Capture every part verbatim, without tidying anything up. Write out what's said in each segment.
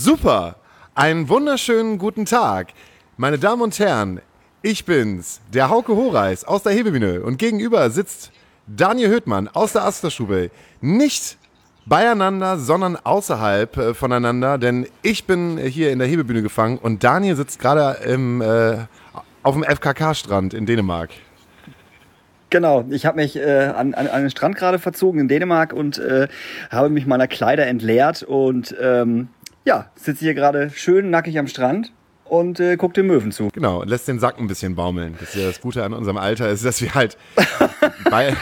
Super! Einen wunderschönen guten Tag. Meine Damen und Herren, ich bin's, der Hauke Horeis aus der Hebebühne. Und gegenüber sitzt Daniel Höhtmann aus der Asterstube. Nicht beieinander, sondern außerhalb äh, voneinander, denn ich bin hier in der Hebebühne gefangen und Daniel sitzt gerade im, äh, auf dem F K K-Strand in Dänemark. Genau, ich habe mich äh, an, an, an den Strand gerade verzogen in Dänemark und äh, habe mich meiner Kleider entleert und ähm, ja, sitze hier gerade schön nackig am Strand und äh, gucke den Möwen zu. Genau, und lässt den Sack ein bisschen baumeln. Das ist ja das Gute an unserem Alter, ist, dass wir halt bei...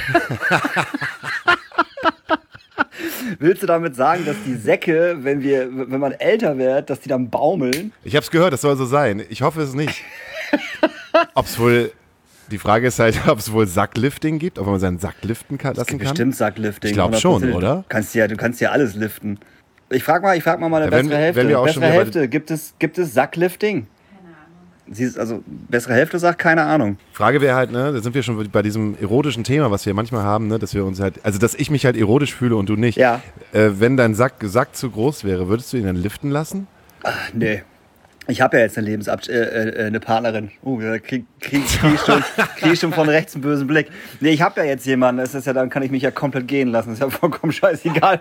Willst du damit sagen, dass die Säcke, wenn wir, wenn man älter wird, dass die dann baumeln? Ich hab's gehört, das soll so sein. Ich hoffe es nicht. Ob's wohl... Die Frage ist halt, ob es wohl Sacklifting gibt, ob man seinen Sack liften kann, lassen kann. Bestimmt Sacklifting. Ich glaube schon, oder? Du kannst ja, du kannst ja alles liften. Ich frage mal, ich frag mal meine ja, wenn, bessere Hälfte. Wenn wir auch bessere schon Hälfte, gibt es, gibt es Sacklifting? Keine Ahnung. Sie ist, also, bessere Hälfte sagt keine Ahnung. Frage wäre halt, ne, da sind wir schon bei diesem erotischen Thema, was wir manchmal haben, ne, dass wir uns halt, also dass ich mich halt erotisch fühle und du nicht. Ja. Äh, wenn dein Sack, Sack zu groß wäre, würdest du ihn dann liften lassen? Ach, nee. Ich habe ja jetzt eine Lebensab äh, äh, eine Partnerin. Uh, da krieg, krieg, krieg, ich schon, krieg ich schon von rechts einen bösen Blick. Nee, ich habe ja jetzt jemanden. Das ist ja, dann kann ich mich ja komplett gehen lassen. Das ist ja vollkommen scheißegal.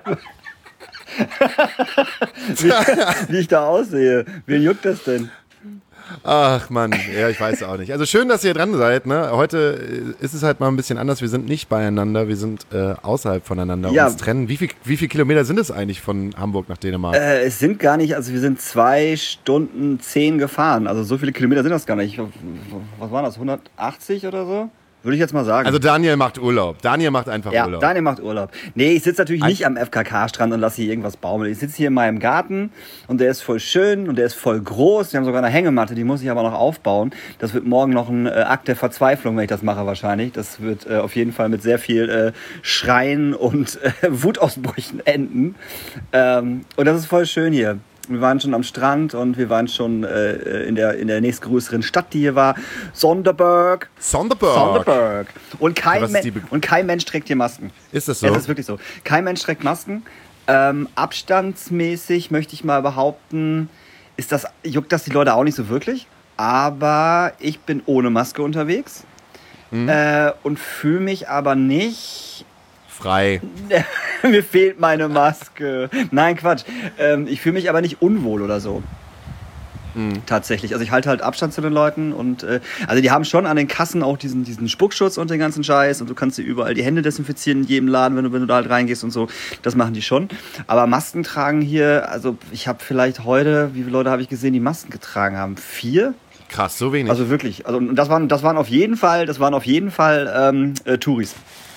wie, wie ich da aussehe. Wen juckt das denn? Ach Mann, ja, ich weiß auch nicht. Also schön, dass ihr dran seid. Ne? Heute ist es halt mal ein bisschen anders. Wir sind nicht beieinander, wir sind äh, außerhalb voneinander, ja. uns trennen. Wie viel, wie viel Kilometer sind es eigentlich von Hamburg nach Dänemark? Äh, es sind gar nicht, also wir sind zwei Stunden zehn gefahren. Also so viele Kilometer sind das gar nicht. Was waren das, hundertachtzig oder so? Würde ich jetzt mal sagen. Also Daniel macht Urlaub. Daniel macht einfach ja, Urlaub. Daniel macht Urlaub. Nee, ich sitze natürlich nicht am F K K-Strand und lasse hier irgendwas baumeln. Ich sitze hier in meinem Garten und der ist voll schön und der ist voll groß. Wir haben sogar eine Hängematte, die muss ich aber noch aufbauen. Das wird morgen noch ein äh, Akt der Verzweiflung, wenn ich das mache wahrscheinlich. Das wird äh, auf jeden Fall mit sehr viel äh, Schreien und äh, Wutausbrüchen enden. Ähm, und das ist voll schön hier. Wir waren schon am Strand und wir waren schon äh, in, der, in der nächstgrößeren Stadt, die hier war. Sonderberg. Sonderberg. Sonderberg. Und kein, Me- Be- und kein Mensch trägt hier Masken. Ist das so? Ja, das ist wirklich so. Kein Mensch trägt Masken. Ähm, abstandsmäßig möchte ich mal behaupten, ist das, juckt das die Leute auch nicht so wirklich. Aber ich bin ohne Maske unterwegs mhm. äh, und fühle mich aber nicht... frei. Mir fehlt meine Maske. Nein, Quatsch. Ähm, ich fühle mich aber nicht unwohl oder so. Mhm. Tatsächlich. Also ich halte halt Abstand zu den Leuten und äh, also die haben schon an den Kassen auch diesen, diesen Spuckschutz und den ganzen Scheiß und du kannst dir überall die Hände desinfizieren in jedem Laden, wenn du, wenn du da halt reingehst und so. Das machen die schon. Aber Masken tragen hier, also ich habe vielleicht heute, wie viele Leute habe ich gesehen, die Masken getragen haben? Vier? Krass, so wenig. Also wirklich. Also das waren, das waren auf jeden Fall, das waren auf jeden Fall ähm, äh, Touris.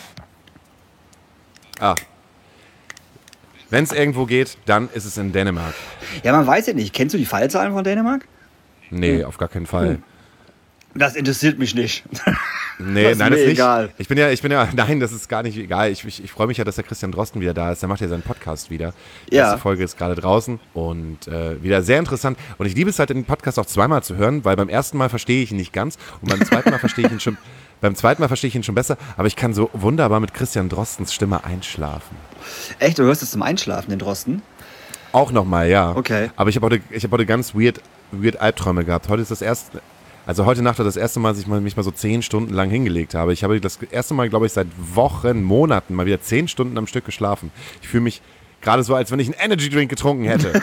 Ah. Wenn es irgendwo geht, dann ist es in Dänemark. Ja, man weiß ja nicht. Kennst du die Fallzahlen von Dänemark? Nee, hm. auf gar keinen Fall. Hm. Das interessiert mich nicht. Nee, das ist nein, mir das ist nicht. Egal. Ich bin ja, ich bin ja, nein, das ist gar nicht egal. Ich, ich, ich freue mich ja, dass der Christian Drosten wieder da ist. Der macht ja seinen Podcast wieder. Die ja. erste Folge ist gerade draußen und äh, wieder sehr interessant. Und ich liebe es halt, den Podcast auch zweimal zu hören, weil beim ersten Mal verstehe ich ihn nicht ganz und beim zweiten Mal verstehe ich ihn schon. Beim zweiten Mal verstehe ich ihn schon besser, aber ich kann so wunderbar mit Christian Drostens Stimme einschlafen. Echt? Du hörst es zum Einschlafen, den Drosten? Auch nochmal, ja. Okay. Aber ich habe heute, ich hab heute ganz weird, weird Albträume gehabt. Heute ist das erste, also heute Nacht war das erste Mal, dass ich mal, mich mal so zehn Stunden lang hingelegt habe. Ich habe das erste Mal, glaube ich, seit Wochen, Monaten mal wieder zehn Stunden am Stück geschlafen. Ich fühle mich gerade so, als wenn ich einen Energy Drink getrunken hätte.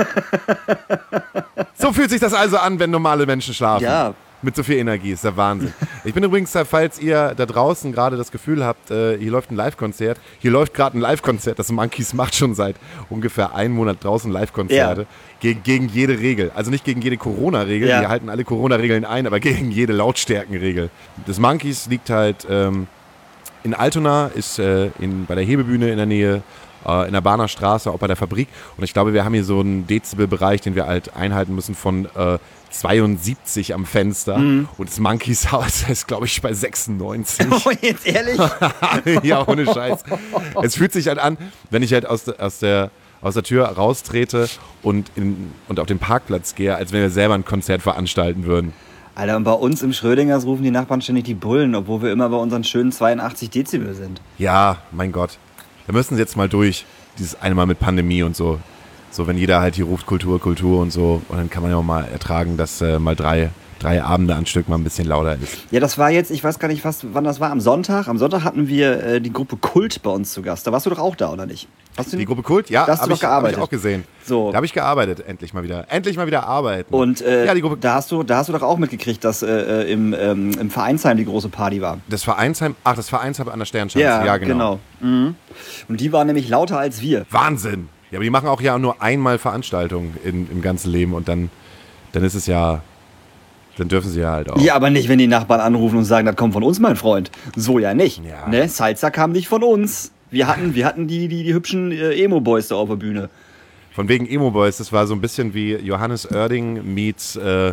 So fühlt sich das also an, wenn normale Menschen schlafen. Ja. Mit so viel Energie, ist der Wahnsinn. Ich bin übrigens, falls ihr da draußen gerade das Gefühl habt, äh, hier läuft ein Live-Konzert, hier läuft gerade ein Live-Konzert, das Monkeys macht schon seit ungefähr einem Monat draußen Live-Konzerte, ja. gegen, gegen jede Regel. Also nicht gegen jede Corona-Regel, ja. Wir halten alle Corona-Regeln ein, aber gegen jede Lautstärkenregel. Das Monkeys liegt halt ähm, in Altona, ist äh, in, bei der Hebebühne in der Nähe, äh, in der Bahner Straße, auch bei der Fabrik. Und ich glaube, wir haben hier so einen Dezibelbereich, den wir halt einhalten müssen von äh, zweiundsiebzig am Fenster mhm. und das Monkeys Haus ist, glaube ich, bei sechsundneunzig. Oh, jetzt ehrlich? Ja, ohne Scheiß. Es fühlt sich halt an, wenn ich halt aus, de, aus, der, aus der Tür raustrete und, in, und auf den Parkplatz gehe, als wenn wir selber ein Konzert veranstalten würden. Alter, und bei uns im Schrödingers rufen die Nachbarn ständig die Bullen, obwohl wir immer bei unseren schönen zweiundachtzig Dezibel sind. Ja, mein Gott. Da müssen sie jetzt mal durch, dieses eine Mal mit Pandemie und so. So, wenn jeder halt hier ruft Kultur, Kultur und so. Und dann kann man ja auch mal ertragen, dass äh, mal drei, drei Abende an Stück mal ein bisschen lauter ist. Ja, das war jetzt, ich weiß gar nicht, was, wann das war, am Sonntag. Am Sonntag hatten wir äh, die Gruppe Kult bei uns zu Gast. Da warst du doch auch da, oder nicht? Hast du Die Gruppe Kult? Ja, da hast du habe doch ich, hab gearbeitet. ich auch gesehen. So. Da habe ich gearbeitet, endlich mal wieder. Endlich mal wieder arbeiten. Und äh, ja, die Gruppe, da, hast du, da hast du doch auch mitgekriegt, dass äh, im, ähm, im Vereinsheim die große Party war. das Vereinsheim, ach, das Vereinsheim an der Sternschanze. Ja, Ja, genau. genau. Mhm. Und die waren nämlich lauter als wir. Wahnsinn. Ja, aber die machen auch ja nur einmal Veranstaltungen in, im ganzen Leben und dann, dann ist es ja, dann dürfen sie ja halt auch. Ja, aber nicht, wenn die Nachbarn anrufen und sagen, das kommt von uns, mein Freund. So ja nicht. Ja. Ne? Salsa kam nicht von uns. Wir hatten, wir hatten die, die, die hübschen äh, Emo-Boys da auf der Bühne. Von wegen Emo Boys, das war so ein bisschen wie Johannes Oerding meets äh,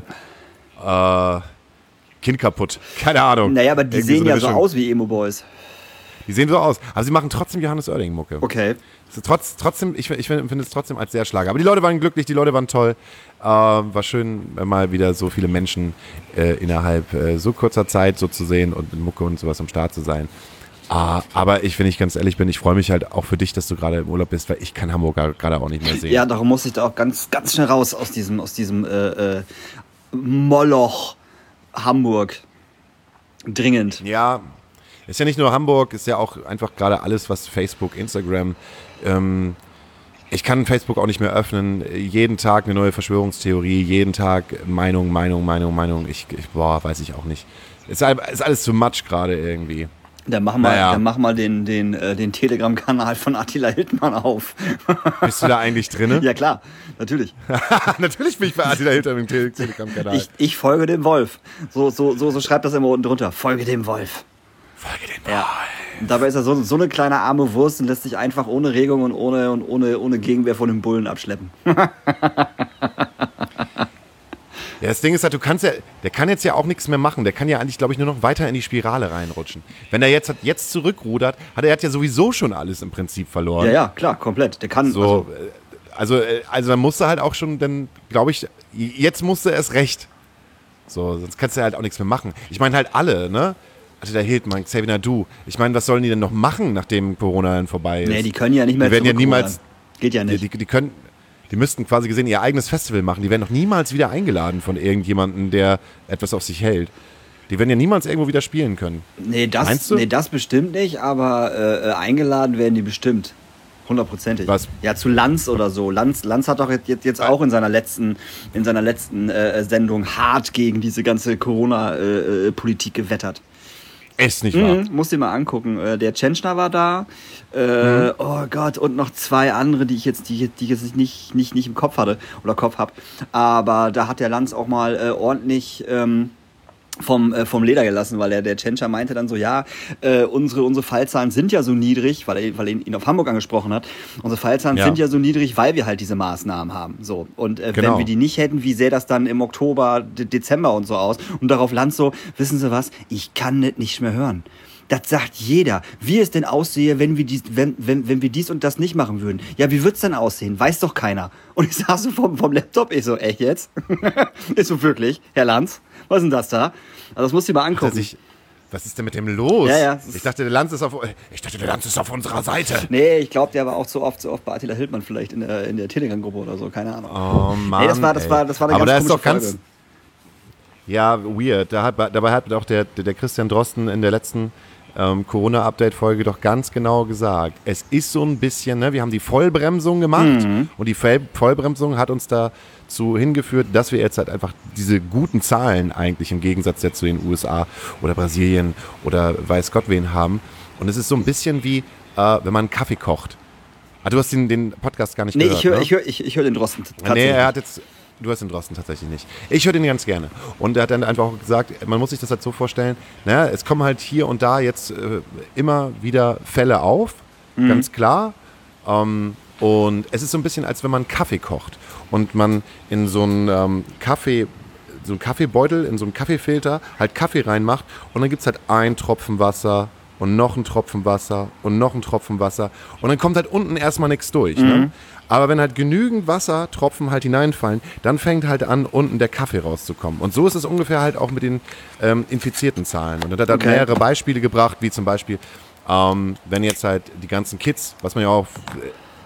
äh, Kind kaputt. Keine Ahnung. Naja, aber die Irgendwie sehen eine ja so Mischung. aus wie Emo-Boys. Die sehen so aus. Aber sie machen trotzdem Johannes Oerding-Mucke. Okay. Trotz, trotzdem, ich, ich finde es trotzdem als sehr Schlager. Aber die Leute waren glücklich, die Leute waren toll. Äh, war schön, mal wieder so viele Menschen äh, innerhalb äh, so kurzer Zeit so zu sehen und mit Mucke und sowas am Start zu sein. Uh, aber ich, wenn ich ganz ehrlich bin, ich freue mich halt auch für dich, dass du gerade im Urlaub bist, weil ich kann Hamburg gerade auch nicht mehr sehen. Ja, darum muss ich da auch ganz, ganz schnell raus aus diesem, aus diesem äh, äh, Moloch Hamburg. Dringend. Ja, ist ja nicht nur Hamburg, ist ja auch einfach gerade alles, was Facebook, Instagram, ähm, ich kann Facebook auch nicht mehr öffnen. Jeden Tag eine neue Verschwörungstheorie, jeden Tag Meinung, Meinung, Meinung, Meinung. Ich, ich boah, weiß ich auch nicht. Ist, ist alles zu much gerade irgendwie. Dann mach mal, Naja. dann mach mal den, den, äh, den Telegram-Kanal von Attila Hildmann auf. Bist du da eigentlich drin? Ja klar, natürlich. Natürlich bin ich bei Attila Hildmann im Tele- Telegram-Kanal. Ich, ich folge dem Wolf. So, so, so, so schreibt das immer unten drunter. Folge dem Wolf. Folge den Ja. Und dabei ist er so, so eine kleine arme Wurst und lässt sich einfach ohne Regung und ohne, und ohne, ohne Gegenwehr von dem Bullen abschleppen. Ja, das Ding ist halt, du kannst ja, der kann jetzt ja auch nichts mehr machen. Der kann ja eigentlich, glaube ich, nur noch weiter in die Spirale reinrutschen. Wenn er jetzt, jetzt zurückrudert, hat er hat ja sowieso schon alles im Prinzip verloren. Ja, ja, klar, komplett. Der kann So, also, also, also dann musst du halt auch schon, dann glaube ich, jetzt musst du erst recht. So, sonst kannst du halt auch nichts mehr machen. Ich meine halt alle, ne? Also der Hildmann, Xavier Nadu. Ich meine, was sollen die denn noch machen, nachdem Corona dann vorbei ist? Nee, die können ja nicht mehr Die werden ja zurückrudern. niemals, Geht ja die, nicht. die, die können, die müssten quasi gesehen ihr eigenes Festival machen. Die werden noch niemals wieder eingeladen von irgendjemandem, der etwas auf sich hält. Die werden ja niemals irgendwo wieder spielen können. Nee, das, Meinst du? nee, das bestimmt nicht, aber äh, eingeladen werden die bestimmt. Hundertprozentig. Was? Ja, zu Lanz oder so. Lanz, Lanz hat doch jetzt, jetzt auch in seiner letzten, in seiner letzten äh, Sendung hart gegen diese ganze Corona-Politik äh, gewettert. Ist nicht wahr. Mhm, musst dir mal angucken. Äh, der Tschentschner war da. Äh, mhm. Oh Gott, und noch zwei andere, die ich jetzt, die, die ich jetzt nicht, nicht, nicht im Kopf hatte oder Kopf hab. Aber da hat der Lanz auch mal äh, ordentlich ähm, vom, äh, vom Leder gelassen, weil der, der Tschentscher meinte dann so, ja, äh, unsere, unsere Fallzahlen sind ja so niedrig, weil er, weil er ihn auf Hamburg angesprochen hat, unsere Fallzahlen Ja. sind ja so niedrig, weil wir halt diese Maßnahmen haben. So. Und äh, Genau. wenn wir die nicht hätten, wie sähe das dann im Oktober, De- Dezember und so aus? Und darauf Lanz so, wissen Sie was, ich kann das nicht mehr hören. Das sagt jeder. Wie es denn aussehe, wenn wir, dies, wenn, wenn, wenn wir dies und das nicht machen würden. Ja, wie wird's denn aussehen? Weiß doch keiner. Und ich saß so vom, vom Laptop, ich so, echt jetzt? Ist so wirklich, Herr Lanz? Was ist denn das da? Also das musst du dir mal Hat er angucken. sich, was ist denn mit dem los? Ja, ja. Ich dachte, der Lanz ist auf, ich dachte, der Lanz ist auf unserer Seite. Nee, ich glaube, der war auch zu oft, zu oft bei Attila Hildmann vielleicht in der, in der Telegram-Gruppe oder so, keine Ahnung. Oh Mann, Nee, das war, das ey. war, das war eine Aber da ganz ist doch komische ganz, Folge. ja, weird. Da hat, dabei hat auch der, der Christian Drosten in der letzten ähm, Corona-Update-Folge doch ganz genau gesagt. Es ist so ein bisschen, ne, wir haben die Vollbremsung gemacht Mhm. und die Voll- Vollbremsung hat uns dazu hingeführt, dass wir jetzt halt einfach diese guten Zahlen eigentlich im Gegensatz jetzt zu den U S A oder Brasilien oder weiß Gott wen haben. Und es ist so ein bisschen wie, äh, wenn man einen Kaffee kocht. Ah, du hast den, den Podcast gar nicht Nee, gehört, ich höre ne? ich hör, ich, ich hör den Drosten Nee, tatsächlich. er hat jetzt. Du hast den Drosten tatsächlich nicht. Ich höre den ganz gerne. Und er hat dann einfach auch gesagt, man muss sich das halt so vorstellen, naja, es kommen halt hier und da jetzt äh, immer wieder Fälle auf, Mhm. ganz klar. Ähm, und es ist so ein bisschen, als wenn man Kaffee kocht und man in so einen ähm, Kaffee, so einen Kaffeebeutel, in so einen Kaffeefilter halt Kaffee reinmacht und dann gibt es halt einen Tropfen Wasser und noch einen Tropfen Wasser und noch einen Tropfen Wasser und dann kommt halt unten erstmal nichts durch. Mhm. Ne? Aber wenn halt genügend Wassertropfen halt hineinfallen, dann fängt halt an, unten der Kaffee rauszukommen. Und so ist es ungefähr halt auch mit den ähm, infizierten Zahlen. Und er hat halt Okay. mehrere Beispiele gebracht, wie zum Beispiel, ähm, wenn jetzt halt die ganzen Kids, was man ja auch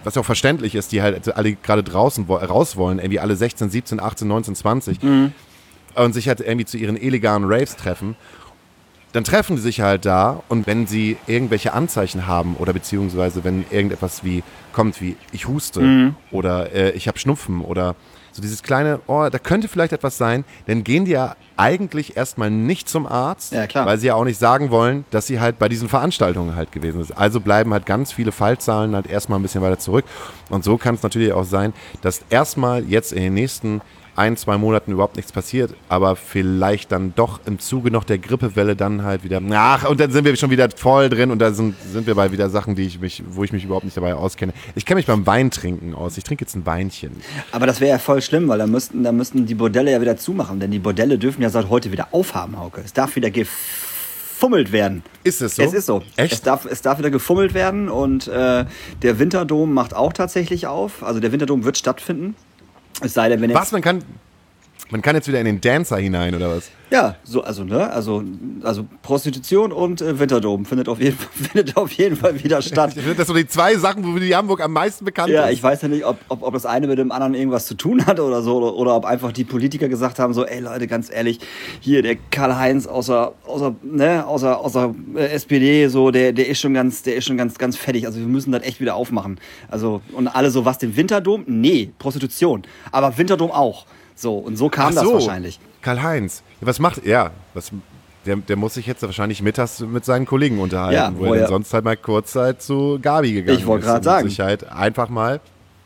was ja auch verständlich ist, die halt alle gerade draußen wo, raus wollen, irgendwie alle sechzehn, siebzehn, achtzehn, neunzehn, zwanzig mhm. und sich halt irgendwie zu ihren illegalen Raves treffen, dann treffen die sich halt da und wenn sie irgendwelche Anzeichen haben oder beziehungsweise wenn irgendetwas wie kommt wie ich huste mhm. oder äh, ich habe Schnupfen oder so dieses kleine, oh, da könnte vielleicht etwas sein, dann gehen die ja eigentlich erstmal nicht zum Arzt, ja, klar. weil sie ja auch nicht sagen wollen, dass sie halt bei diesen Veranstaltungen halt gewesen sind. Also bleiben halt ganz viele Fallzahlen halt erstmal ein bisschen weiter zurück. Und so kann es natürlich auch sein, dass erstmal jetzt in den nächsten ein, zwei Monaten überhaupt nichts passiert, aber vielleicht dann doch im Zuge noch der Grippewelle dann halt wieder, ach, und dann sind wir schon wieder voll drin und da sind, sind wir bei wieder Sachen, die ich mich, wo ich mich überhaupt nicht dabei auskenne. Ich kenne mich beim Weintrinken aus. Ich trinke jetzt ein Weinchen. Aber das wäre ja voll schlimm, weil da müssten, da müssten die Bordelle ja wieder zumachen, denn die Bordelle dürfen ja seit heute wieder aufhaben, Hauke. Es darf wieder gefummelt werden. Ist es so? Es ist so. Echt? Es darf, es darf wieder gefummelt werden und äh, der Winterdom macht auch tatsächlich auf. Also der Winterdom wird stattfinden. Es sei denn, wenn jetzt was, man kann, man kann jetzt wieder in den Dancer hinein, oder was? Ja, so, also, ne, also, also Prostitution und äh, Winterdom findet auf, jeden, findet auf jeden Fall wieder statt. Ich finde, das so die zwei Sachen, wo die Hamburg am meisten bekannt ja, ist. Ja, ich weiß ja nicht, ob, ob, ob das eine mit dem anderen irgendwas zu tun hat oder so, oder, oder ob einfach die Politiker gesagt haben, so, ey Leute, ganz ehrlich, hier der Karl-Heinz außer, außer, ne, außer, außer äh, S P D, so, der, der ist schon ganz, der ist schon ganz, ganz fertig. Also wir müssen das echt wieder aufmachen. Also, und alle so, was, den Winterdom? Nee, Prostitution. Aber Winterdom auch. So, und so kam Ach so, das wahrscheinlich. Karl-Heinz, was macht er? Was, der, der muss sich jetzt wahrscheinlich mittags mit seinen Kollegen unterhalten, ja, wo er dann sonst halt mal kurz Zeit zu Gabi gegangen ist. Ich wollte gerade sagen. Und sich halt einfach mal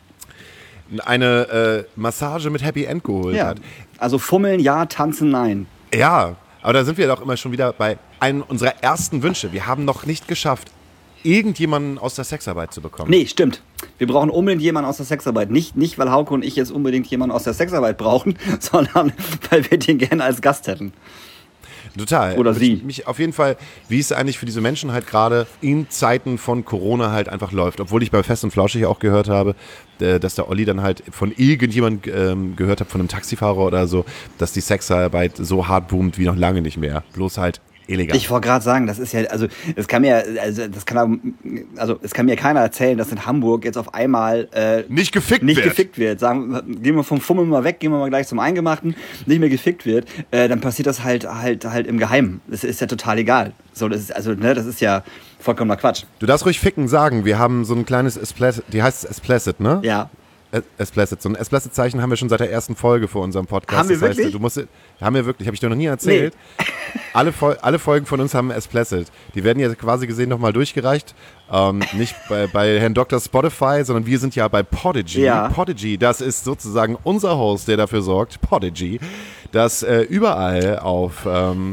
eine äh, Massage mit Happy End geholt ja. hat. Also fummeln ja, tanzen nein. Ja, aber da sind wir doch immer schon wieder bei einem unserer ersten Wünsche. Wir haben noch nicht geschafft, irgendjemanden aus der Sexarbeit zu bekommen. Nee, stimmt. Wir brauchen unbedingt jemanden aus der Sexarbeit. Nicht, nicht, weil Hauke und ich jetzt unbedingt jemanden aus der Sexarbeit brauchen, sondern weil wir den gerne als Gast hätten. Total. Oder sie. Mich, mich auf jeden Fall, wie es eigentlich für diese Menschen halt gerade in Zeiten von Corona halt einfach läuft. Obwohl ich bei Fest und Flauschig auch gehört habe, dass der Olli dann halt von irgendjemand ähm, gehört hat, von einem Taxifahrer oder so, dass die Sexarbeit so hart boomt wie noch lange nicht mehr. Bloß halt illegal. Ich wollte gerade sagen, das ist ja, also es kann mir, also das kann, also es kann mir keiner erzählen, dass in Hamburg jetzt auf einmal äh, nicht gefickt nicht wird. gefickt wird. Sagen, gehen wir vom Fummeln mal weg, gehen wir mal gleich zum Eingemachten, nicht mehr gefickt wird, äh, dann passiert das halt halt halt im Geheimen. Das ist ja total egal. So, das ist also, ne, das ist ja vollkommener Quatsch. Du darfst ruhig ficken sagen. Wir haben so ein kleines Esplicit, die heißt Esplicit, ne? Ja. Esplicit. So ein Esplicit-Zeichen haben wir schon seit der ersten Folge vor unserem Podcast. Haben wir das heißt, wirklich? Du musst, haben wir wirklich, habe ich dir noch nie erzählt. Nee. Alle, alle Folgen von uns haben Esplicit. Die werden ja quasi gesehen nochmal durchgereicht. Ähm, nicht bei, bei Herrn Doktor Spotify, sondern wir sind ja bei Podigy. Ja. Podigy, das ist sozusagen unser Host, der dafür sorgt, Podigy, dass äh, überall auf ähm,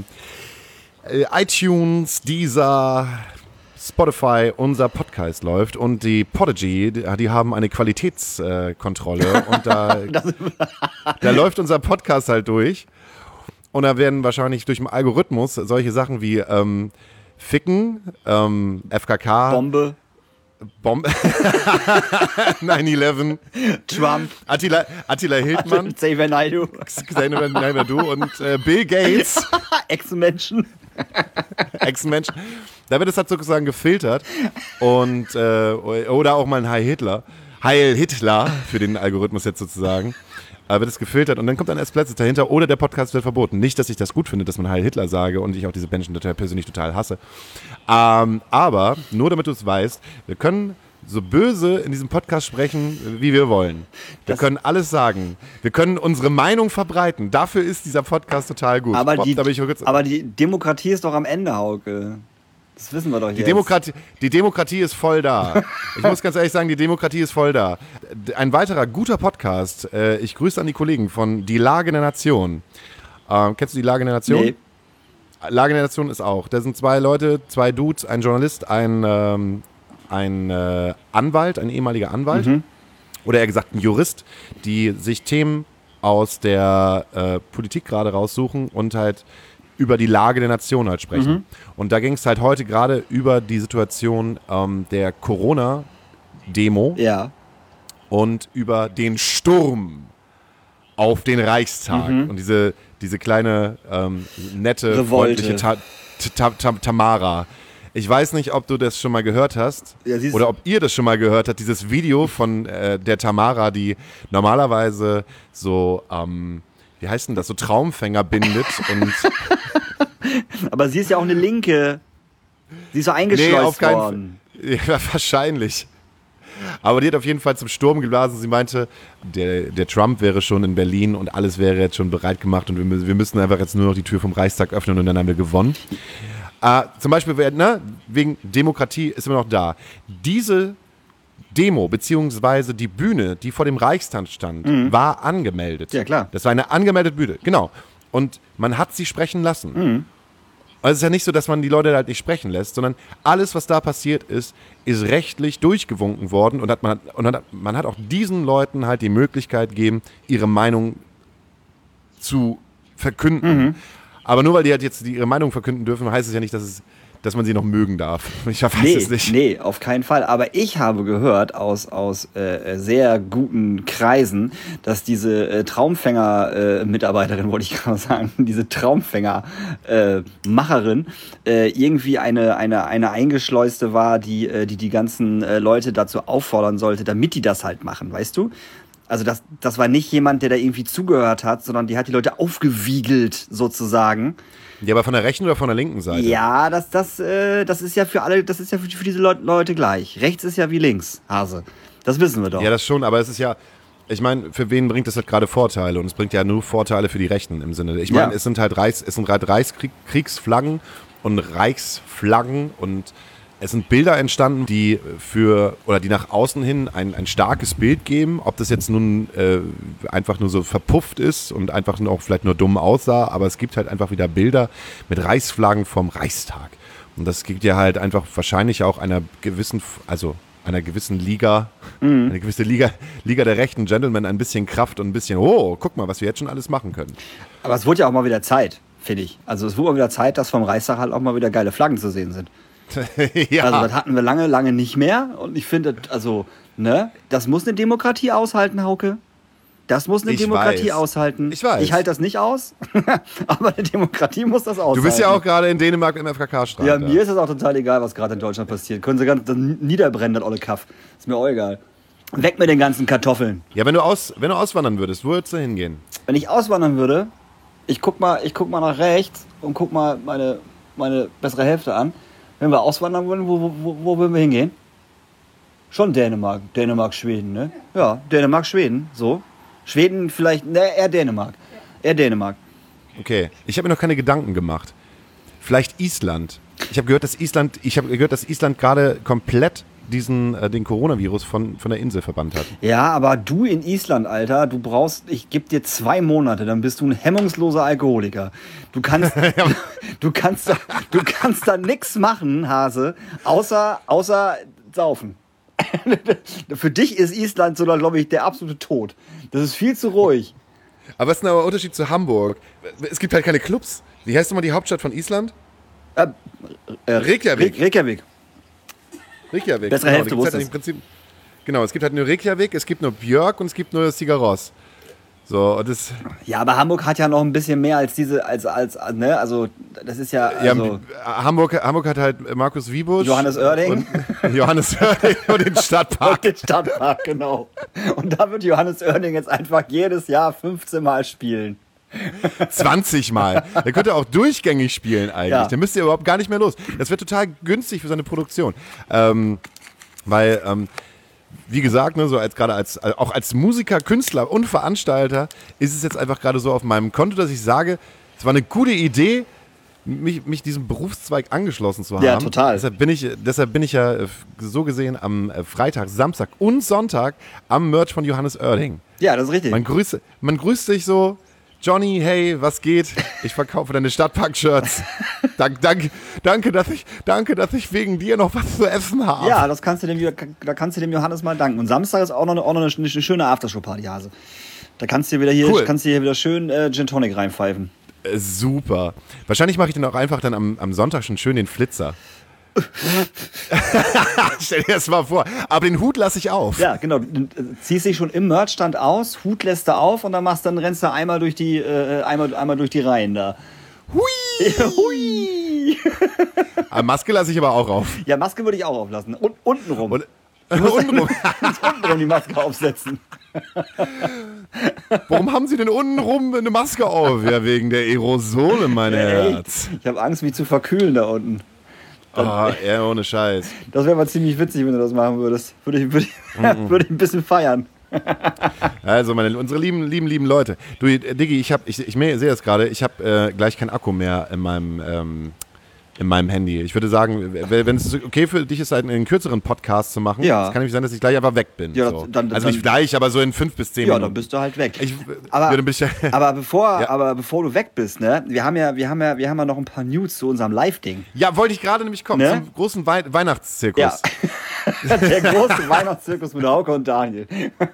iTunes, Deezer, Spotify unser Podcast läuft und die Podigy, die, die haben eine Qualitätskontrolle äh, und da, da läuft unser Podcast halt durch und da werden wahrscheinlich durch den Algorithmus solche Sachen wie ähm, Ficken, ähm, F K K, Bombe, Bombe, nine eleven, Trump, Attila, Attila Hildmann, Xavier Naidoo, Xavier Naidoo und äh, Bill Gates, Ex-Menschen. Ex-Menschen. Da wird es halt sozusagen gefiltert und äh, oder auch mal ein Heil Hitler. Heil Hitler für den Algorithmus jetzt sozusagen. äh, wird es gefiltert und dann kommt ein Esplicit dahinter oder der Podcast wird verboten. Nicht, dass ich das gut finde, dass man Heil Hitler sage und ich auch diese Menschen total persönlich total hasse. Ähm, aber, nur damit du es weißt, wir können so böse in diesem Podcast sprechen, wie wir wollen. Wir das können alles sagen. Wir können unsere Meinung verbreiten. Dafür ist dieser Podcast total gut. Aber, Bob, die, da bin ich aber die Demokratie ist doch am Ende, Hauke. Das wissen wir doch jetzt. Die Demokratie, die Demokratie ist voll da. Ich muss ganz ehrlich sagen, die Demokratie ist voll da. Ein weiterer guter Podcast. Äh, ich grüße an die Kollegen von Die Lage der Nation. Äh, kennst du Die Lage der Nation? Nee. Lage der Nation ist auch. Da sind zwei Leute, zwei Dudes, ein Journalist, ein, ähm, ein äh, Anwalt, ein ehemaliger Anwalt. Mhm. Oder eher gesagt ein Jurist, die sich Themen aus der äh, Politik gerade raussuchen und halt über die Lage der Nation halt sprechen. Mhm. Und da ging es halt heute gerade über die Situation ähm, der Corona-Demo ja. und über den Sturm auf den Reichstag mhm. und diese, diese kleine, ähm, nette, Revolte. freundliche Ta- Ta- Ta- Tamara. Ich weiß nicht, ob du das schon mal gehört hast ja, oder ob ihr das schon mal gehört habt, dieses Video von äh, der Tamara, die normalerweise so, ähm, wie heißt denn das, so Traumfänger bindet. und Aber sie ist ja auch eine Linke. Sie ist so eingeschleust nee, auf keinen worden. F- ja, wahrscheinlich. Aber die hat auf jeden Fall zum Sturm geblasen. Sie meinte, der, der Trump wäre schon in Berlin und alles wäre jetzt schon bereit gemacht und wir, wir müssen einfach jetzt nur noch die Tür vom Reichstag öffnen und dann haben wir gewonnen. Äh, zum Beispiel, ne, wegen Demokratie ist immer noch da. Diese Demo, beziehungsweise die Bühne, die vor dem Reichstag stand, mhm. war angemeldet. Ja, klar. Das war eine angemeldete Bühne, genau. Und man hat sie sprechen lassen. Mhm. Also es ist ja nicht so, dass man die Leute halt nicht sprechen lässt, sondern alles, was da passiert ist, ist rechtlich durchgewunken worden und, hat man, und hat, man hat auch diesen Leuten halt die Möglichkeit gegeben, ihre Meinung zu verkünden. Mhm. Aber nur weil die halt jetzt ihre Meinung verkünden dürfen, heißt es ja nicht, dass, es, dass man sie noch mögen darf. Ich weiß nee, es nicht. Nee, auf keinen Fall. Aber ich habe gehört aus, aus äh, sehr guten Kreisen, dass diese äh, Traumfänger-Mitarbeiterin, äh, wollte ich gerade sagen, diese Traumfänger-Macherin äh, äh, irgendwie eine, eine, eine Eingeschleuste war, die, äh, die die ganzen äh, Leute dazu auffordern sollte, damit die das halt machen, weißt du? Also das, das war nicht jemand, der da irgendwie zugehört hat, sondern die hat die Leute aufgewiegelt, sozusagen. Ja, aber von der rechten oder von der linken Seite? Ja, das, das, äh, das ist ja für alle, das ist ja für, für diese Leute, Leute gleich. Rechts ist ja wie links, Hase. Das wissen wir doch. Ja, das schon, aber es ist ja, ich meine, für wen bringt das halt gerade Vorteile? Und es bringt ja nur Vorteile für die Rechten im Sinne. Ich meine, ja. es sind halt Reichs, es sind halt Reichskriegsflaggen und Reichsflaggen und es sind Bilder entstanden, die für oder die nach außen hin ein, ein starkes Bild geben. Ob das jetzt nun äh, einfach nur so verpufft ist und einfach noch vielleicht nur dumm aussah, aber es gibt halt einfach wieder Bilder mit Reichsflaggen vom Reichstag. Und das gibt ja halt einfach wahrscheinlich auch einer gewissen, also einer gewissen Liga, mhm. eine gewisse Liga, Liga der rechten Gentlemen ein bisschen Kraft und ein bisschen, oh, guck mal, was wir jetzt schon alles machen können. Aber es wurde ja auch mal wieder Zeit, finde ich. Also es wurde mal wieder Zeit, dass vom Reichstag halt auch mal wieder geile Flaggen zu sehen sind. ja. Also das hatten wir lange, lange nicht mehr und ich finde, also, ne, das muss eine Demokratie aushalten, Hauke. Das muss eine ich Demokratie weiß. aushalten. Ich weiß. Ich halte das nicht aus, aber eine Demokratie muss das aushalten. Du bist ja auch gerade in Dänemark im F K K-Strand. Ja, mir ist es auch total egal, was gerade in Deutschland passiert. Können sie ganz niederbrennen, das olle Kaff. Ist mir auch egal. Weg mit den ganzen Kartoffeln. Ja, wenn du, aus, wenn du auswandern würdest, wo würdest du hingehen? Wenn ich auswandern würde, ich guck mal, ich guck mal nach rechts und guck mal meine, meine bessere Hälfte an. Wenn wir auswandern würden, wo, wo, wo würden wir hingehen? Schon Dänemark. Dänemark, Schweden, ne? Ja, Dänemark, Schweden, so. Schweden vielleicht, ne, eher Dänemark. Eher Dänemark. Okay, ich habe mir noch keine Gedanken gemacht. Vielleicht Island. Ich habe gehört, dass Island, ich habe gehört, dass Island gerade komplett diesen, äh, den Coronavirus von, von der Insel verbannt hat. Ja, aber du in Island, Alter, du brauchst, ich gebe dir zwei Monate, dann bist du ein hemmungsloser Alkoholiker. Du kannst, du kannst da, du kannst da nix machen, Hase, außer, außer saufen. Für dich ist Island so, glaube ich, der absolute Tod. Das ist viel zu ruhig. Aber was ist denn aber der Unterschied zu Hamburg? Es gibt halt keine Clubs. Wie heißt nochmal die Hauptstadt von Island? Äh, äh, Reykjavik. Reykjavik. Reykjavik. Bessere genau, Hälfte wusste halt im Prinzip, genau, es gibt halt nur Reykjavik, es gibt nur Björk und es gibt nur Sigaros. So, und das ja, aber Hamburg hat ja noch ein bisschen mehr als diese, als, als, ne, also, das ist ja, also ja, Hamburg, Hamburg hat halt Markus Wiebusch. Johannes Oerding. Und Johannes Oerding und den Stadtpark. Und den Stadtpark, genau. Und da wird Johannes Oerding jetzt einfach jedes Jahr fünfzehn Mal spielen. zwanzig Mal. Der könnte auch durchgängig spielen eigentlich. Ja. Der müsste ja überhaupt gar nicht mehr los. Das wäre total günstig für seine Produktion. Ähm, weil, ähm, wie gesagt, ne, so als gerade als auch als Musiker, Künstler und Veranstalter ist es jetzt einfach gerade so auf meinem Konto, dass ich sage, es war eine gute Idee, mich, mich diesem Berufszweig angeschlossen zu haben. Ja, total. Deshalb bin ich, deshalb bin ich ja so gesehen am Freitag, Samstag und Sonntag am Merch von Johannes Oerding. Ja, das ist richtig. Man grüßt, man grüßt sich so. Johnny, hey, was geht? Ich verkaufe deine Stadtpark-Shirts. Dank, danke, danke, dass ich, danke, dass ich wegen dir noch was zu essen habe. Ja, das kannst du dem, da kannst du dem Johannes mal danken. Und Samstag ist auch noch eine, auch noch eine, eine schöne Aftershow-Party, Hase. Da kannst du dir wieder hier, cool. kannst du hier wieder schön äh, Gin Tonic reinpfeifen. Äh, super. Wahrscheinlich mache ich dann auch einfach dann am, am Sonntag schon schön den Flitzer. Stell dir das mal vor. Aber den Hut lasse ich auf. Ja, genau. Du ziehst dich schon im Merchstand aus, Hut lässt du auf und dann machst dann rennst du einmal durch die, äh, einmal, einmal durch die Reihen da. Hui! Hui! Ui. Aber Maske lasse ich aber auch auf. Ja, Maske würde ich auch auflassen. Und unten rum. Und, Du musst untenrum. untenrum die Maske aufsetzen. Warum haben Sie denn untenrum eine Maske auf? Ja, wegen der Aerosole, mein Ey, Herz. ich habe Angst, mich zu verkühlen da unten. Ah, ja, ohne Scheiß. Das wäre mal ziemlich witzig, wenn du das machen würdest. Würde ich, würde ich, mm-mm. würde ich ein bisschen feiern. Also, meine, unsere lieben, lieben, lieben Leute. Du, Diggi, ich, hab, ich, ich sehe das gerade, ich habe äh, gleich keinen Akku mehr in meinem, ähm, in meinem Handy. Ich würde sagen, wenn es okay für dich ist, einen, einen kürzeren Podcast zu machen, ja. es kann nämlich sein, dass ich gleich einfach weg bin. Ja, so. dann, also nicht dann, gleich, aber so in fünf bis zehn ja, Minuten. Ja, dann bist du halt weg. Ich, aber, würde mich, aber, bevor, ja. aber bevor du weg bist, ne, wir haben ja, wir haben ja, wir haben ja noch ein paar News zu unserem Live-Ding. Ja, wollte ich gerade nämlich kommen, ne? zum großen Wei- Weihnachtszirkus. Ja. Der große Weihnachtszirkus mit Hauke und Daniel.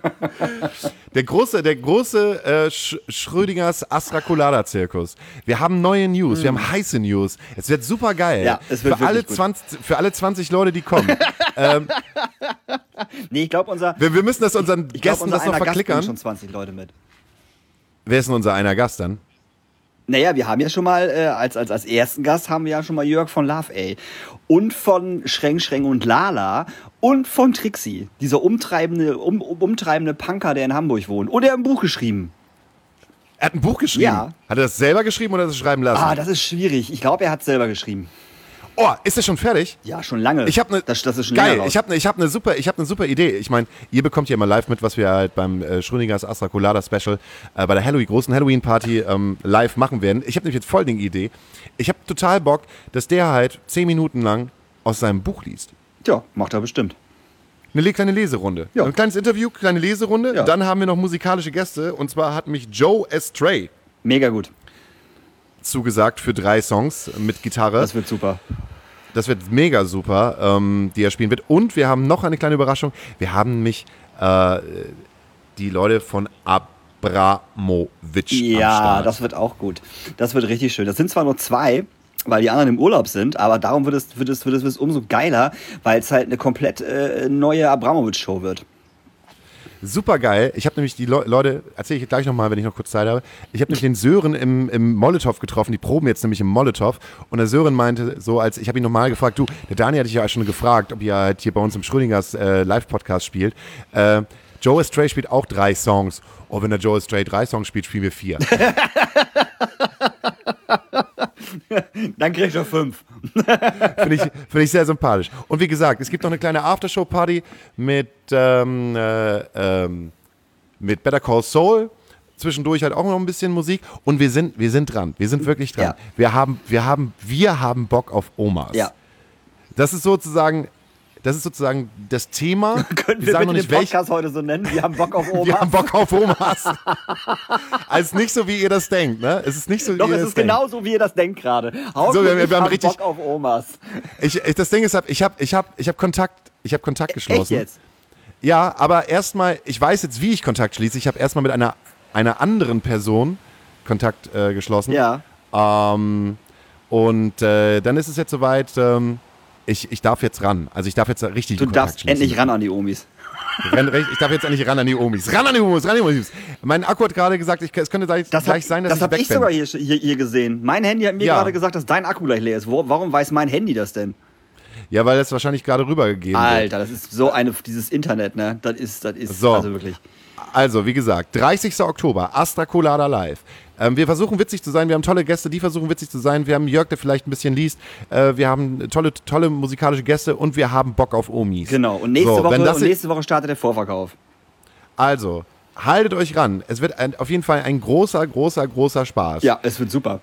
Der große, der große äh, Sch- Schrödingers Astrakulada-Zirkus. Wir haben neue News, mm. wir haben heiße News. Es wird super geil. Ja, es wird für alle gut. zwanzig, für alle zwanzig Leute, die kommen. ähm, nee, ich glaube, unser. wir, wir müssen das unseren ich glaub, Gästen unser das noch einer verklickern. Gast bringt schon zwanzig Leute mit. Wer ist denn unser einer Gast dann? Naja, wir haben ja schon mal, äh, als, als, als ersten Gast haben wir ja schon mal Jörg von Love A. Und von Schreng Schreng und Lala und von Trixie. Dieser umtreibende, um, umtreibende Punker, der in Hamburg wohnt. Und er hat ein Buch geschrieben. Er hat ein Buch geschrieben? Ja. Hat er das selber geschrieben oder hat er das schreiben lassen? Ah, das ist schwierig. Ich glaube, er hat es selber geschrieben. Oh, ist das schon fertig? Ja, schon lange. Ich habe eine das, das ist schon geil. länger Ich habe eine, ich habe eine super, ich habe eine super Idee. Ich meine, ihr bekommt ja immer live mit, was wir halt beim äh, Schrödingers Astrakulada Special äh, bei der Halloween großen Halloween Party ähm, live machen werden. Ich habe nämlich jetzt voll die Idee. Ich habe total Bock, dass der halt zehn Minuten lang aus seinem Buch liest. Ja, macht er bestimmt. Eine kleine Leserunde. Ja. Ein kleines Interview, kleine Leserunde. Ja. Dann haben wir noch musikalische Gäste. Und zwar hat mich Joe Estray Mega gut. zugesagt für drei Songs mit Gitarre. Das wird super. Das wird mega super, ähm, die er spielen wird. Und wir haben noch eine kleine Überraschung. Wir haben nämlich äh, die Leute von Abramovic Ja, am Start. das wird auch gut. Das wird richtig schön. Das sind zwar nur zwei, weil die anderen im Urlaub sind, aber darum wird es, wird es, wird es, wird es umso geiler, weil es halt eine komplett äh, neue Abramovic-Show wird. Super geil. Ich habe nämlich die Le- Leute, erzähle ich gleich nochmal, wenn ich noch kurz Zeit habe. Ich habe nämlich den Sören im, im Molotow getroffen. Die proben jetzt nämlich im Molotow. Und der Sören meinte so, als ich habe ihn nochmal gefragt, du, der Daniel hatte ich ja schon gefragt, ob ihr halt hier bei uns im Schrödingers äh, Live-Podcast spielt. Äh, Joe Estray spielt auch drei Songs. Oh, wenn der Joe Estray drei Songs spielt, spielen wir vier. Dann kriegt er fünf. Finde ich, find ich sehr sympathisch. Und wie gesagt, es gibt noch eine kleine Aftershow-Party mit, ähm, äh, ähm, mit Better Call Saul. Zwischendurch halt auch noch ein bisschen Musik. Und wir sind, wir sind dran. Wir sind wirklich dran. Ja. Wir haben, wir haben, wir haben Bock auf Omas. Ja. Das ist sozusagen, das ist sozusagen das Thema. Können wir sagen bitte noch den nicht, welch- Podcast heute so nennen? Wir haben Bock auf Omas. Wir haben Bock auf Omas. Also nicht so, wie ihr das denkt, ne? Es ist nicht so, wie Doch, ihr es das ist denkt. genauso, wie ihr das denkt gerade. Hauke So, wir- und wir ich haben haben richtig- Bock auf Omas. Ich, ich, das Ding ist, ich habe ich hab, ich hab Kontakt, ich hab Kontakt geschlossen. Echt jetzt? Ja, aber erstmal, ich weiß jetzt, wie ich Kontakt schließe. Ich habe erstmal mit einer, einer anderen Person Kontakt äh, geschlossen. Ja. Ähm, und äh, dann ist es jetzt soweit, ähm, ich, ich darf jetzt ran. Also ich darf jetzt richtig Du Kontakt darfst schließen. endlich ran an die Omis. Renn, ich darf jetzt endlich ran an die Omis. Ran an die Omis, ran an die Omis. Mein Akku hat gerade gesagt, ich, es könnte gleich, Das gleich hab, sein, dass das ich hab weg ich bin. sogar hier, hier, hier gesehen. Mein Handy hat mir Ja. gerade gesagt, dass dein Akku gleich leer ist. Wo, warum weiß mein Handy das denn? Ja, weil das wahrscheinlich gerade rübergegeben wird. Alter, das ist so eine, dieses Internet, ne? Das ist, das ist, So. also wirklich. Also, wie gesagt, dreißigster Oktober, Astrakulada live. Ähm, wir versuchen witzig zu sein, wir haben tolle Gäste, die versuchen witzig zu sein. Wir haben Jörg, der vielleicht ein bisschen liest. Äh, wir haben tolle, tolle musikalische Gäste und wir haben Bock auf Omis. Genau. Und nächste, So, Woche, wenn das und nächste Woche startet der Vorverkauf. Also, haltet euch ran. Es wird ein, auf jeden Fall ein großer, großer, großer Spaß. Ja, es wird super.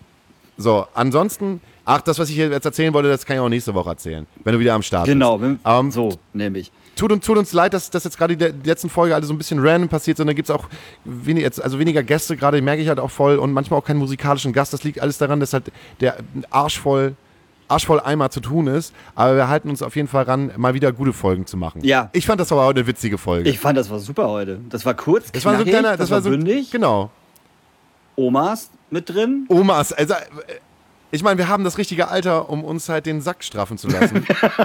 So, ansonsten, ach, das, was ich hier jetzt erzählen wollte, das kann ich auch nächste Woche erzählen, wenn du wieder am Start Genau, bist. wenn, Ähm, so nämlich. Tut uns, tut uns leid, dass das jetzt gerade die, die letzten Folge alle so ein bisschen random passiert sind. Da gibt es auch wenig, jetzt, also weniger Gäste gerade, merke ich halt auch voll. Und manchmal auch keinen musikalischen Gast. Das liegt alles daran, dass halt der Arsch voll, Arsch voll Eimer zu tun ist. Aber wir halten uns auf jeden Fall ran, mal wieder gute Folgen zu machen. Ja. Ich fand das aber heute eine witzige Folge. Ich fand, das war super heute. Das war kurz, das war so ein knackig, kleiner, das, war so bündig. Genau. Omas mit drin. Omas, also äh, ich meine, wir haben das richtige Alter, um uns halt den Sack straffen zu lassen.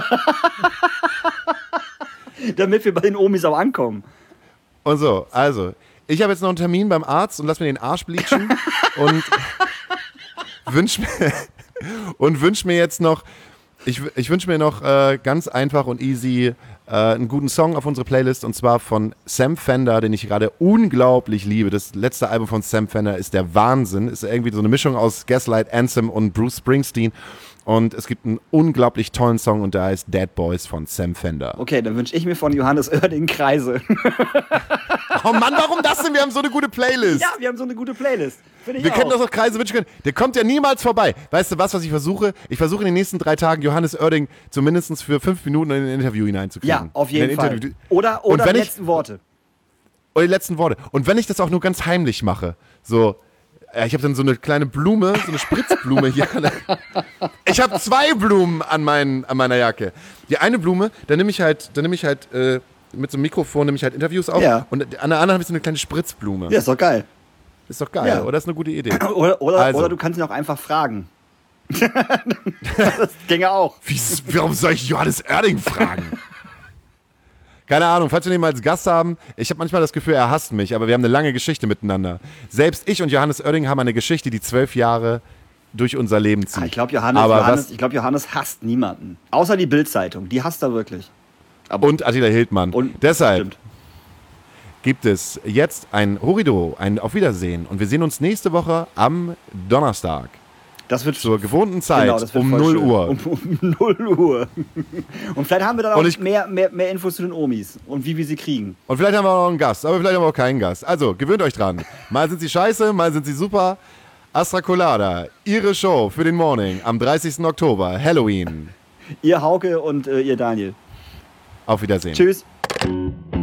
Damit wir bei den Omis auch ankommen. Und so, also, ich habe jetzt noch einen Termin beim Arzt und lass mir den Arsch bleachen und wünsch mir, Und wünsche mir jetzt noch, ich, ich wünsche mir noch äh, ganz einfach und easy äh, einen guten Song auf unsere Playlist, und zwar von Sam Fender, den ich gerade unglaublich liebe. Das letzte Album von Sam Fender ist der Wahnsinn. Ist irgendwie so eine Mischung aus Gaslight Anthem und Bruce Springsteen. Und es gibt einen unglaublich tollen Song und der heißt Dead Boys von Sam Fender. Okay, dann wünsche ich mir von Johannes Oerding Kreise. Oh Mann, warum das denn? Wir haben so eine gute Playlist. Ja, wir haben so eine gute Playlist. Find ich Wir auch. könnten uns auch Kreise wünschen können. Der kommt ja niemals vorbei. Weißt du was, was ich versuche? Ich versuche in den nächsten drei Tagen Johannes Oerding zumindest für fünf Minuten in ein Interview hineinzukriegen. Ja, auf jeden in Fall. Interview. Oder, oder die ich, letzten Worte. Oder die letzten Worte. Und wenn ich das auch nur ganz heimlich mache, so, ich habe dann so eine kleine Blume, so eine Spritzblume hier. Ich habe zwei Blumen an, mein, an meiner Jacke. Die eine Blume, da nehme ich halt, da nehme ich halt äh, mit so einem Mikrofon nehme ich halt Interviews auf. Ja. Und an der anderen habe ich so eine kleine Spritzblume. Ja, ist doch geil. Ist doch geil, Ja. oder? Ist eine gute Idee. Oder, oder, Also. oder du kannst ihn auch einfach fragen. Das ginge auch. Wie, warum soll ich Johannes Oerding fragen? Keine Ahnung, falls wir ihn mal als Gast haben, ich habe manchmal das Gefühl, er hasst mich, aber wir haben eine lange Geschichte miteinander. Selbst ich und Johannes Oerding haben eine Geschichte, die zwölf Jahre durch unser Leben zieht. Ah, ich glaube, Johannes, aber Johannes, was, ich glaub, Johannes hasst niemanden. Außer die Bild-Zeitung. Die hasst er wirklich. Aber und Attila Hildmann. und, Deshalb stimmt. gibt es jetzt ein Horrido, ein Auf Wiedersehen. Und wir sehen uns nächste Woche am Donnerstag. Das wird Zur gewohnten Zeit, genau, das wird um voll null schön. Uhr. Um, um null Uhr. Und vielleicht haben wir dann auch Und ich- mehr, mehr, mehr Infos zu den Omis und wie wir sie kriegen. Und vielleicht haben wir auch noch einen Gast, aber vielleicht haben wir auch keinen Gast. Also, gewöhnt euch dran. Mal sind sie scheiße, mal sind sie super. Astra Colada, ihre Show für den Morning am dreißigsten Oktober, Halloween. Ihr Hauke und äh, ihr Daniel. Auf Wiedersehen. Tschüss.